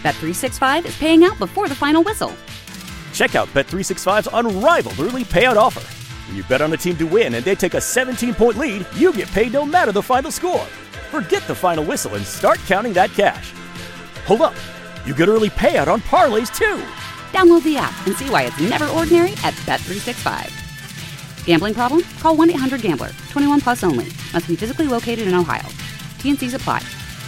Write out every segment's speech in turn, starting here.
Bet365 is paying out before the final whistle. Check out Bet365's unrivaled early payout offer. When you bet on a team to win and they take a 17-point lead, you get paid no matter the final score. Forget the final whistle and start counting that cash. Hold up. You get early payout on parlays, too. Download the app and see why it's never ordinary at Bet365. Gambling problem? Call 1-800-GAMBLER. 21 plus only. Must be physically located in Ohio. T&Cs apply.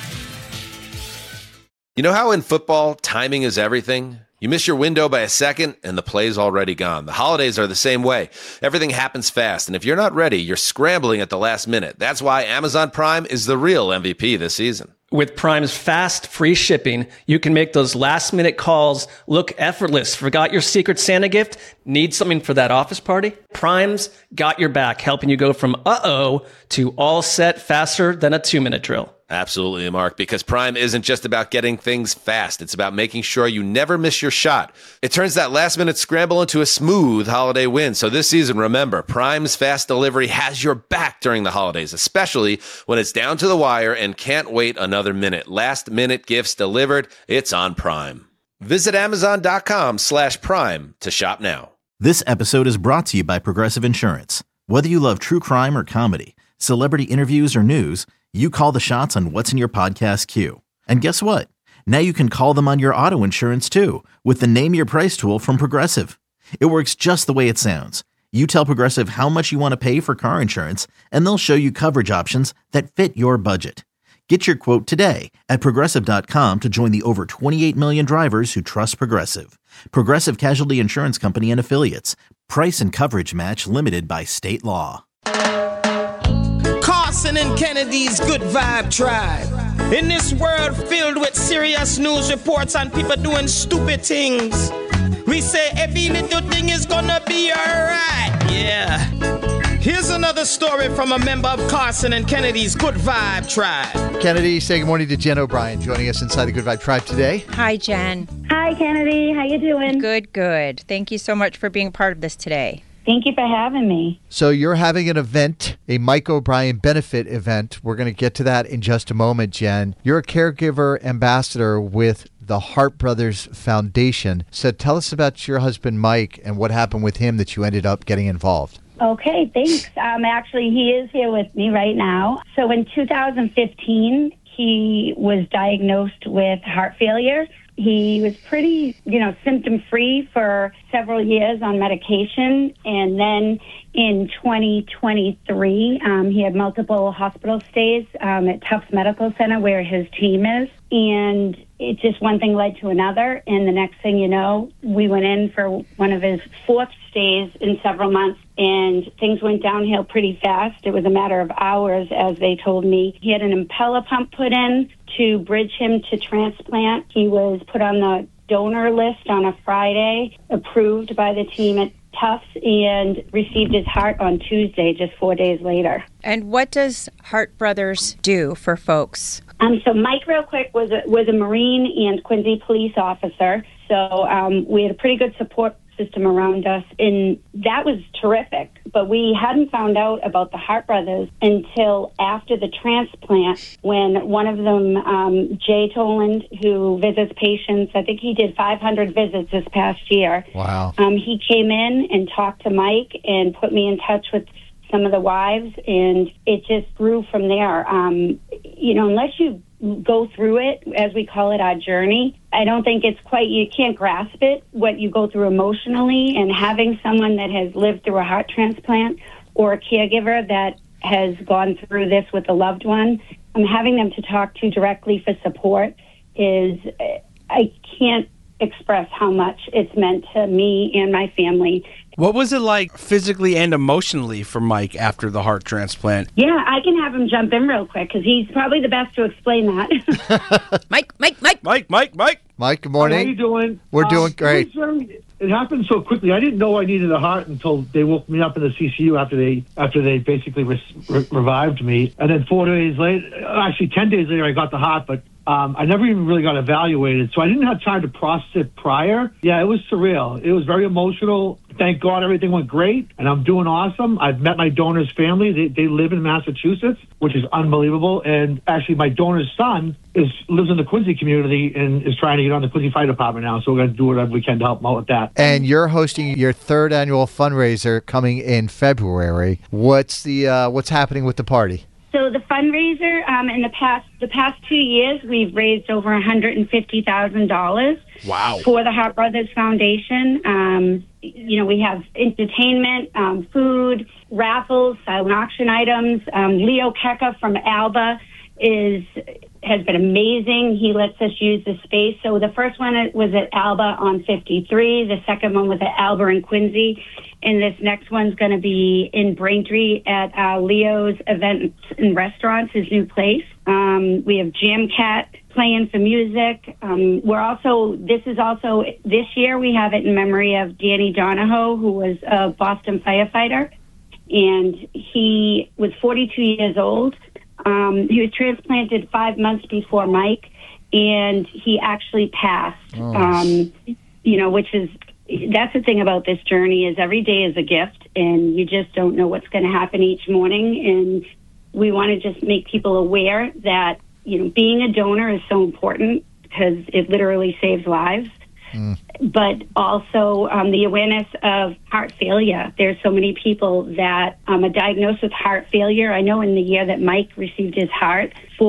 You know how in football, timing is everything? You miss your window by a second, and the play's already gone. The holidays are the same way. Everything happens fast, and if you're not ready, you're scrambling at the last minute. That's why Amazon Prime is the real MVP this season. With Prime's fast, free shipping, you can make those last-minute calls look effortless. Forgot your Secret Santa gift? Need something for that office party? Prime's got your back, helping you go from uh-oh to all set faster than a 2-minute drill. Absolutely, Mark, because Prime isn't just about getting things fast. It's about making sure you never miss your shot. It turns that last-minute scramble into a smooth holiday win. So this season, remember, Prime's fast delivery has your back during the holidays, especially when it's down to the wire and can't wait another minute. Last-minute gifts delivered, it's on Prime. Visit Amazon.com/Prime to shop now. This episode is brought to you by Progressive Insurance. Whether you love true crime or comedy, celebrity interviews or news, you call the shots on what's in your podcast queue. And guess what? Now you can call them on your auto insurance too with the Name Your Price tool from Progressive. It works just the way it sounds. You tell Progressive how much you want to pay for car insurance, and they'll show you coverage options that fit your budget. Get your quote today at Progressive.com to join the over 28 million drivers who trust Progressive. Progressive Casualty Insurance Company and Affiliates. Price and coverage match limited by state law. Carson and Kennedy's Good Vibe Tribe. In this world filled with serious news reports and people doing stupid things, we say every little thing is gonna be alright. Yeah. Here's another story from a member of Carson and Kennedy's Good Vibe Tribe. Kennedy, say good morning to Jen O'Brien, joining us inside the Good Vibe Tribe today. Hi, Jen. Hi, Kennedy. How you doing? Good. Thank you so much for being part of this today. Thank you for having me. So you're having an event, a Mike O'Brien benefit event. We're going to get to that in just a moment, Jen. You're a caregiver ambassador with the Hart Brothers Foundation. So tell us about your husband, Mike, and what happened with him that you ended up getting involved. Okay, thanks. Actually, he is here with me right now. So in 2015, he was diagnosed with heart failure. He was pretty, symptom-free for several years on medication. And then in 2023, he had multiple hospital stays at Tufts Medical Center where his team is. And it just one thing led to another. And the next thing you know, we went in for one of his fourth stays in several months. And things went downhill pretty fast. It was a matter of hours, as they told me. He had an Impella pump put in to bridge him to transplant. He was put on the donor list on a Friday, approved by the team at Tufts, and received his heart on Tuesday, just 4 days later. And what does Hart Brothers do for folks? So Mike, real quick, was a Marine and Quincy police officer. So we had a pretty good support system around us, and that was terrific. But we hadn't found out about the Hart Brothers until after the transplant, when one of them, Jay Toland, who visits patients, I think he did 500 visits this past year. Wow. He came in and talked to Mike and put me in touch with some of the wives, and it just grew from there. Unless you go through it, as we call it, our journey, I don't think it's quite, you can't grasp it, what you go through emotionally, and having someone that has lived through a heart transplant or a caregiver that has gone through this with a loved one, having them to talk to directly for support is, I can't express how much it's meant to me and my family. What was it like physically and emotionally for Mike after the heart transplant? Yeah, I can have him jump in real quick because he's probably the best to explain that. Mike. Mike, good morning. How you doing? We're doing great. It happened so quickly. I didn't know I needed a heart until they woke me up in the CCU after they basically revived me. And then 4 days later, actually 10 days later, I got the heart, but I never even really got evaluated, so I didn't have time to process it prior. Yeah, it was surreal. It was very emotional Thank God everything went great, and I'm doing awesome. I've met my donor's family. They live in Massachusetts, which is unbelievable. And actually, my donor's son lives in the Quincy community and is trying to get on the Quincy Fire Department now. So we're going to do whatever we can to help him out with that. And you're hosting your third annual fundraiser coming in February. What's happening with the party? So the fundraiser, in the past 2 years, we've raised over $150,000. Wow. For the Hart Brothers Foundation. We have entertainment, food, raffles, silent auction items. Leo Keka from Alba has been amazing. He lets us use the space. So the first one was at Alba on 53. The second one was at Alba in Quincy. And this next one's going to be in Braintree at Leo's Events and Restaurants, his new place. We have Jam Cat playing some music. This year we have it in memory of Danny Donahoe, who was a Boston firefighter. And he was 42 years old. He was transplanted 5 months before Mike, and he actually passed. That's the thing about this journey is every day is a gift, and you just don't know what's going to happen each morning. And we want to just make people aware that, being a donor is so important because it literally saves lives. But also the awareness of heart failure. There's so many people that are diagnosed with heart failure. I know in the year that Mike received his heart,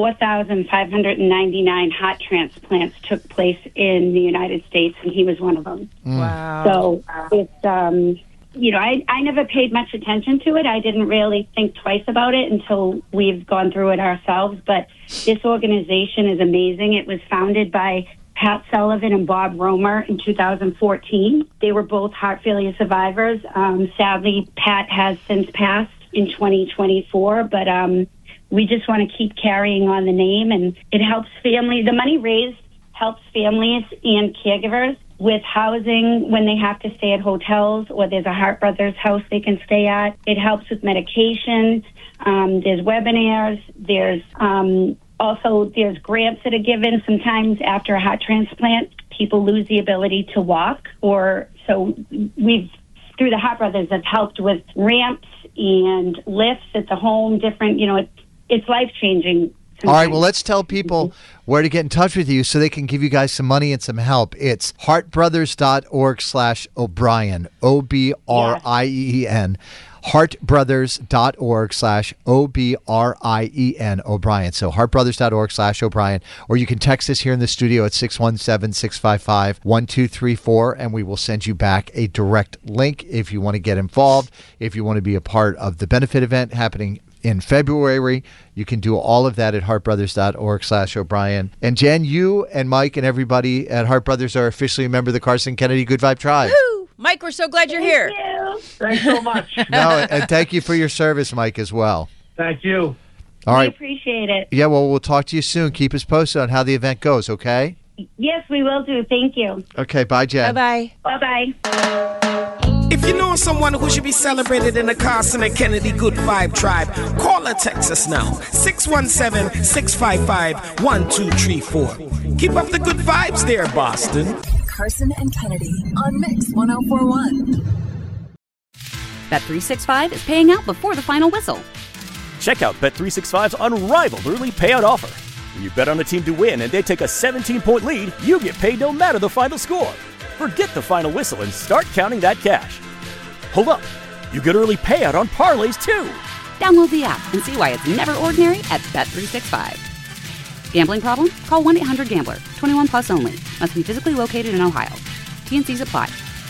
4,599 heart transplants took place in the United States, and he was one of them. Wow. So it's, I never paid much attention to it. I didn't really think twice about it until we've gone through it ourselves. But this organization is amazing. It was founded by Pat Sullivan and Bob Romer in 2014. They were both heart failure survivors. Sadly, Pat has since passed in 2024, but we just want to keep carrying on the name, and it helps families. The money raised helps families and caregivers with housing when they have to stay at hotels or there's a Hart Brothers house they can stay at. It helps with medication. There's webinars. There's there's grants that are given. Sometimes after a heart transplant, people lose the ability to walk. So we've, through the Hart Brothers, have helped with ramps and lifts at the home, different, it's life-changing. All right, well, let's tell people where to get in touch with you so they can give you guys some money and some help. It's heartbrothers.org/O'Brien, OBRIEN. heartbrothers.org/OBRIEN, O'Brien. So heartbrothers.org/O'Brien, or you can text us here in the studio at 617-655-1234, and we will send you back a direct link if you want to get involved, if you want to be a part of the benefit event happening in February. You can do all of that at heartbrothers.org/O'Brien. And Jen, you and Mike and everybody at Hart Brothers are officially a member of the Carson Kennedy Good Vibe Tribe. Woo! Mike, we're so glad you're here. Thanks so much. No, and thank you for your service, Mike, as well. Thank you. All right. We appreciate it. Yeah, well, we'll talk to you soon. Keep us posted on how the event goes, okay? Yes, we will do. Thank you. Okay, bye, Jen. Bye-bye. Bye-bye. If you know someone who should be celebrated in the Carson and Kennedy Good Vibe Tribe, call or text us now. 617-655-1234. Keep up the good vibes there, Boston. Carson and Kennedy on Mix 104.1. Bet365 is paying out before the final whistle. Check out Bet365's unrivaled early payout offer. When you bet on a team to win and they take a 17-point lead, you get paid no matter the final score. Forget the final whistle and start counting that cash. Hold up. You get early payout on parlays, too. Download the app and see why it's never ordinary at Bet365. Gambling problem? Call 1-800-GAMBLER. 21 plus only. Must be physically located in Ohio. T&Cs apply.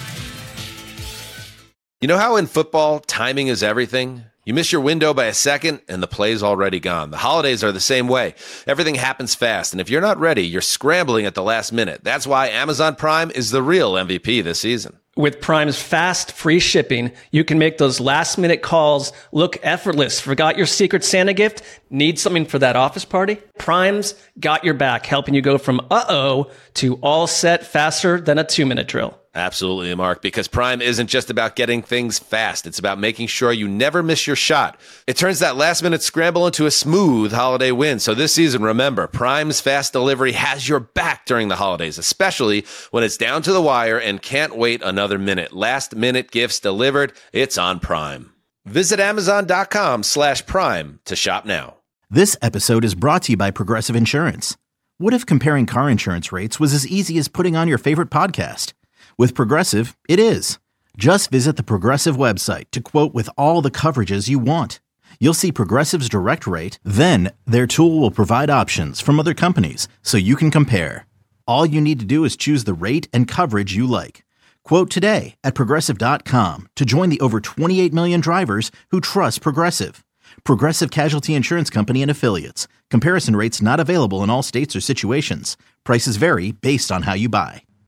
You know how in football, timing is everything? You miss your window by a second, and the play's already gone. The holidays are the same way. Everything happens fast, and if you're not ready, you're scrambling at the last minute. That's why Amazon Prime is the real MVP this season. With Prime's fast, free shipping, you can make those last-minute calls look effortless. Forgot your Secret Santa gift? Need something for that office party? Prime's got your back, helping you go from uh-oh to all set faster than a 2-minute drill. Absolutely, Mark, because Prime isn't just about getting things fast. It's about making sure you never miss your shot. It turns that last-minute scramble into a smooth holiday win. So this season, remember, Prime's fast delivery has your back during the holidays, especially when it's down to the wire and can't wait another minute. Last-minute gifts delivered, it's on Prime. Visit Amazon.com/Prime to shop now. This episode is brought to you by Progressive Insurance. What if comparing car insurance rates was as easy as putting on your favorite podcast? With Progressive, it is. Just visit the Progressive website to quote with all the coverages you want. You'll see Progressive's direct rate, then their tool will provide options from other companies so you can compare. All you need to do is choose the rate and coverage you like. Quote today at Progressive.com to join the over 28 million drivers who trust Progressive. Progressive Casualty Insurance Company and Affiliates. Comparison rates not available in all states or situations. Prices vary based on how you buy.